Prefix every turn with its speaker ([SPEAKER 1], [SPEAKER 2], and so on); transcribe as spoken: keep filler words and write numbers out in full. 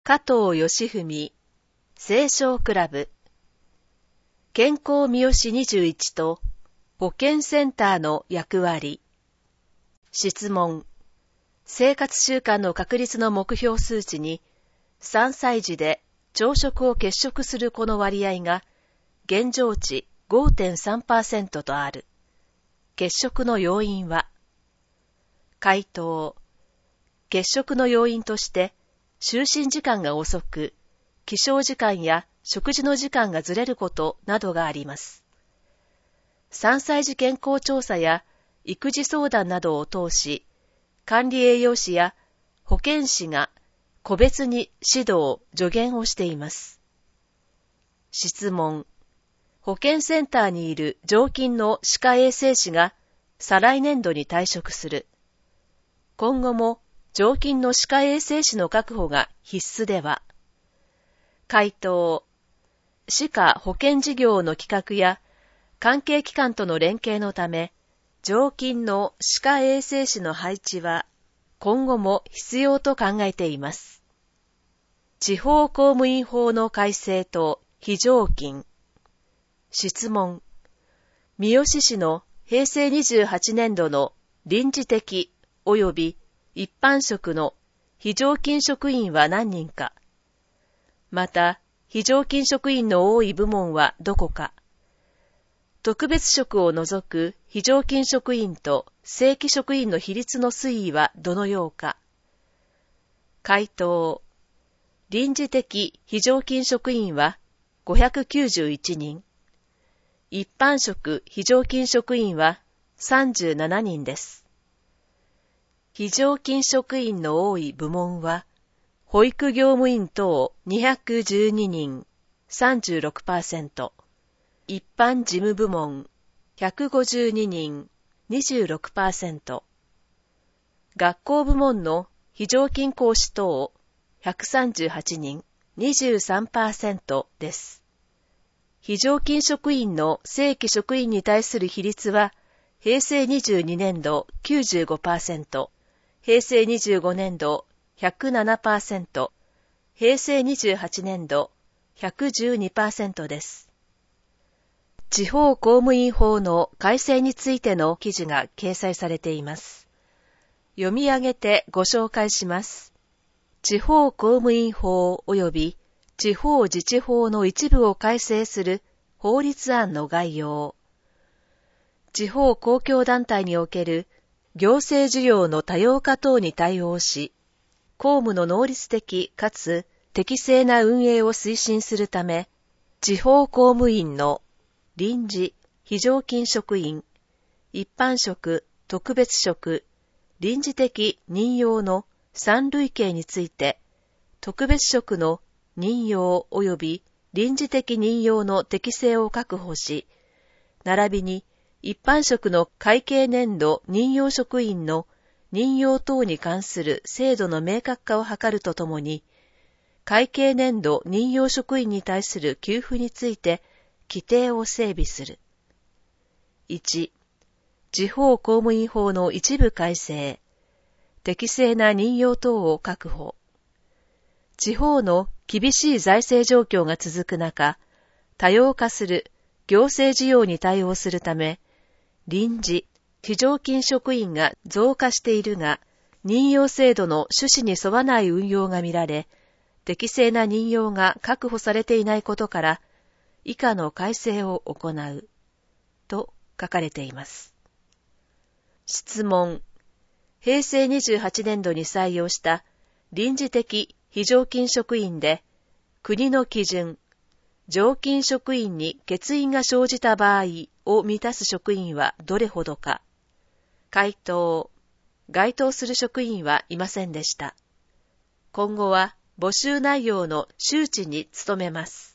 [SPEAKER 1] 加藤義文、青少クラブ、健康三好にじゅういちと保健センターの役割。質問。生活習慣の確立の目標数値に、さんさい児で朝食を欠食する子の割合が、現状値 ごてんさんパーセント とある。欠食の要因は？回答。欠食の要因として、就寝時間が遅く、起床時間や食事の時間がずれることなどがあります。さんさい児健康調査や育児相談などを通し、管理栄養士や保健師が個別に指導、助言をしています。質問。保健センターにいる常勤の歯科衛生士が再来年度に退職する。今後も常勤の歯科衛生士の確保が必須では？回答。歯科保健事業の企画や関係機関との連携のため、常勤の歯科衛生士の配置は今後も必要と考えています。地方公務員法の改正と非常勤。質問。三好市のへいせいにじゅうはちねんどの臨時的及び一般職の非常勤職員は何人か。また、非常勤職員の多い部門はどこか。特別職を除く非常勤職員と正規職員の比率の推移はどのようか。回答。臨時的非常勤職員はごひゃくきゅうじゅういちにん。一般職非常勤職員はさんじゅうななにんです。非常勤職員の多い部門は、保育業務員等にひゃくじゅうににん、さんじゅうろくパーセント、一般事務部門ひゃくごじゅうににん、にじゅうろくパーセント、学校部門の非常勤講師等ひゃくさんじゅうはちにん、にじゅうさんパーセント です。非常勤職員の正規職員に対する比率は、へいせいにじゅうにねんど きゅうじゅうごパーセント、へいせいにじゅうごねんど ひゃくななパーセント、へいせいにじゅうはちねんど ひゃくじゅうにパーセント です。地方公務員法の改正についての記事が掲載されています。読み上げてご紹介します。地方公務員法及び地方自治法の一部を改正する法律案の概要。地方公共団体における行政事業の多様化等に対応し、公務の能率的かつ適正な運営を推進するため、地方公務員の臨時、非常勤職員、一般職、特別職、臨時的任用の三類型について、特別職の任用及び臨時的任用の適正を確保し、並びに一般職の会計年度任用職員の任用等に関する制度の明確化を図るとともに、会計年度任用職員に対する給付について規定を整備する。いち. 地方公務員法の一部改正。適正な任用等を確保。地方の厳しい財政状況が続く中、多様化する行政事業に対応するため、臨時、非常勤職員が増加しているが、任用制度の趣旨に沿わない運用が見られ、適正な任用が確保されていないことから、以下の改正を行う、と書かれています。質問。へいせいにじゅうはちねんどに採用した臨時的非常勤職員で、国の基準、常勤職員に欠員が生じた場合を満たす職員はどれほどか。回答。該当する職員はいませんでした。今後は募集内容の周知に努めます。